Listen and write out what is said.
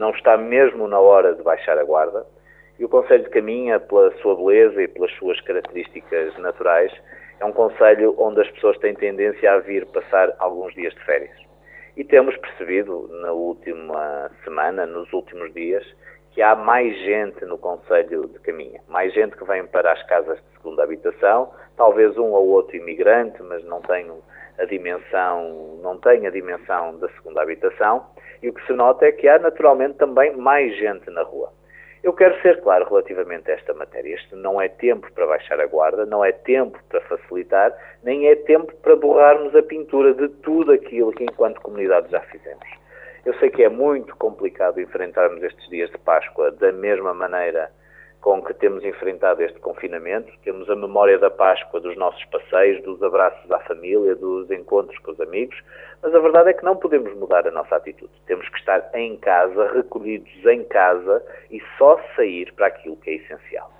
não está mesmo na hora de baixar a guarda, e o concelho de Caminha, pela sua beleza e pelas suas características naturais, é um concelho onde as pessoas têm tendência a vir passar alguns dias de férias. E temos percebido na última semana, nos últimos dias, que há mais gente no concelho de Caminha, mais gente que vem para as casas de segunda habitação, talvez um ou outro imigrante, mas não tem a dimensão da segunda habitação, e o que se nota é que há naturalmente também mais gente na rua. Eu quero ser claro relativamente a esta matéria. Este não é tempo para baixar a guarda, não é tempo para facilitar, nem é tempo para borrarmos a pintura de tudo aquilo que enquanto comunidade já fizemos. Eu sei que é muito complicado enfrentarmos estes dias de Páscoa da mesma maneira com que temos enfrentado este confinamento. Temos a memória da Páscoa, dos nossos passeios, dos abraços à família, dos encontros com os amigos, mas a verdade é que não podemos mudar a nossa atitude. Temos que estar em casa, recolhidos em casa e só sair para aquilo que é essencial.